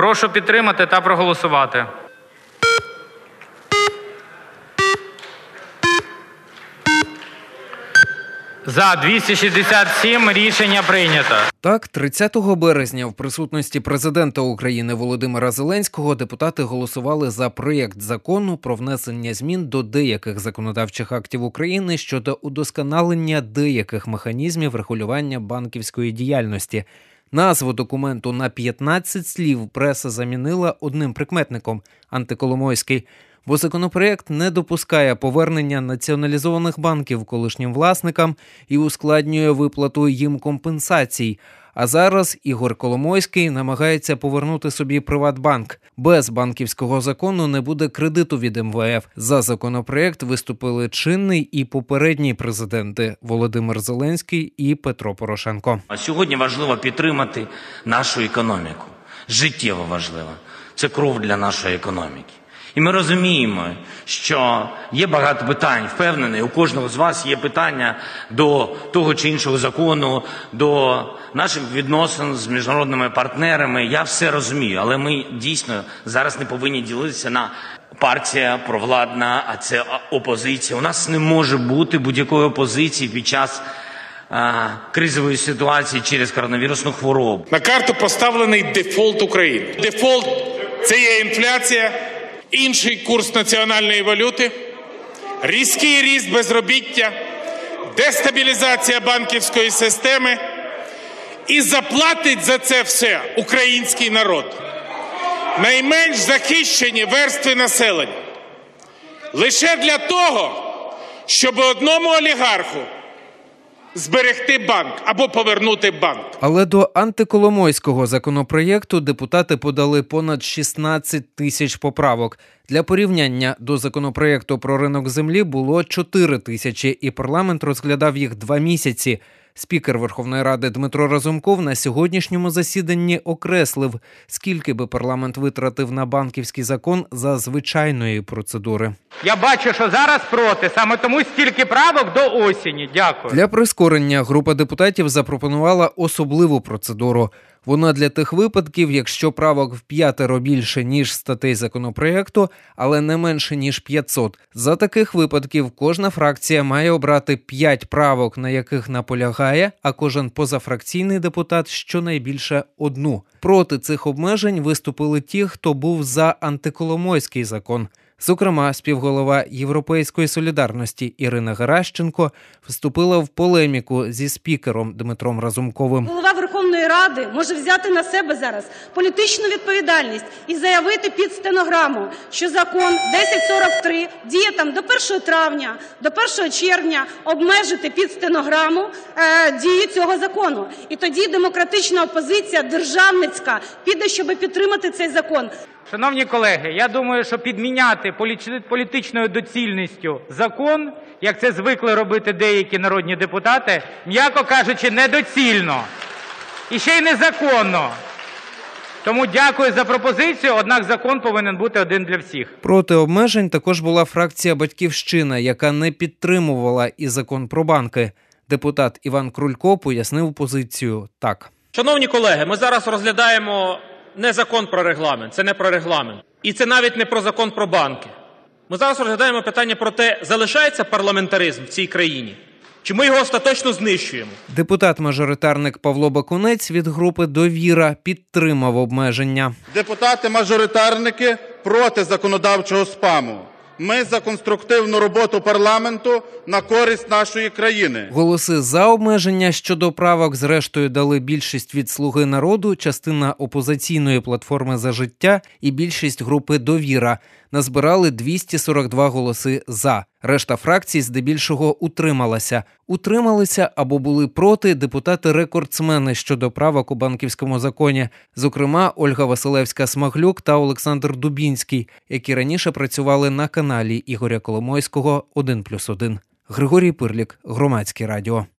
Прошу підтримати та проголосувати. За 267 рішення прийнято. Так, 30 березня в присутності президента України Володимира Зеленського депутати голосували за проєкт закону про внесення змін до деяких законодавчих актів України щодо удосконалення деяких механізмів регулювання банківської діяльності. Назву документу на 15 слів преса замінила одним прикметником – антиколомойський. Бо законопроєкт не допускає повернення націоналізованих банків колишнім власникам і ускладнює виплату їм компенсацій. А зараз Ігор Коломойський намагається повернути собі Приватбанк. Без банківського закону не буде кредиту від МВФ. За законопроєкт виступили чинний і попередній президенти Володимир Зеленський і Петро Порошенко. А сьогодні важливо підтримати нашу економіку. Життєво важливо. Це кров для нашої економіки. І ми розуміємо, що є багато питань. Впевнений, у кожного з вас є питання до того чи іншого закону, до наших відносин з міжнародними партнерами. Я все розумію, але ми дійсно зараз не повинні ділитися на партія провладна, а це опозиція. У нас не може бути будь-якої опозиції під час кризової ситуації через коронавірусну хворобу. На карту поставлений дефолт України. Дефолт – це є інфляція, інший курс національної валюти, різкий ріст безробіття, дестабілізація банківської системи, і заплатить за це все український народ. Найменш захищені верстви населення. Лише для того, щоб одному олігарху зберегти банк або повернути банк. Але до антиколомойського законопроєкту депутати подали понад 16 тисяч поправок. Для порівняння, до законопроєкту про ринок землі було 4 тисячі, і парламент розглядав їх 2 місяці. Спікер Верховної Ради Дмитро Разумков на сьогоднішньому засіданні окреслив, скільки би парламент витратив на банківський закон за звичайної процедури. Я бачу, що зараз проти, саме тому стільки правок до осені. Дякую. Для прискорення група депутатів запропонувала особливу процедуру. Вона для тих випадків, якщо правок в 5 більше, ніж статей законопроєкту, але не менше, ніж 500. За таких випадків кожна фракція має обрати 5 правок, на яких наполягає, а кожен позафракційний депутат щонайбільше 1. Проти цих обмежень виступили ті, хто був за антиколомойський закон. Зокрема, співголова «Європейської солідарності» Ірина Геращенко вступила в полеміку зі спікером Дмитром Разумковим. Голова Верховної Ради може взяти на себе зараз політичну відповідальність і заявити під стенограму, що закон 1043 діє там до 1 травня, до 1 червня, обмежити під стенограму дію цього закону. І тоді демократична опозиція, державницька, піде, щоб підтримати цей закон. Шановні колеги, я думаю, що підміняти політичною доцільністю закон, як це звикли робити деякі народні депутати, м'яко кажучи, недоцільно. І ще й незаконно. Тому дякую за пропозицію, однак закон повинен бути один для всіх. Проти обмежень також була фракція «Батьківщина», яка не підтримувала і закон про банки. Депутат Іван Крулько пояснив позицію так. Шановні колеги, ми зараз розглядаємо не закон про регламент, це не про регламент. І це навіть не про закон про банки. Ми зараз розглядаємо питання про те, залишається парламентаризм в цій країні, чи ми його остаточно знищуємо. Депутат-мажоритарник Павло Бакунець від групи «Довіра» підтримав обмеження. Депутати-мажоритарники проти законодавчого спаму. Ми за конструктивну роботу парламенту на користь нашої країни. Голоси за обмеження щодо правок зрештою дали більшість від «Слуги народу», частина опозиційної платформи «За життя» і більшість групи «Довіра». Назбирали 242 голоси «за». Решта фракцій здебільшого утрималася. Утрималися або були проти депутати-рекордсмени щодо правок у банківському законі. Зокрема, Ольга Василевська-Смаглюк та Олександр Дубінський, які раніше працювали на каналі Ігоря Коломойського «1+1». Григорій Пирлік, Громадське радіо.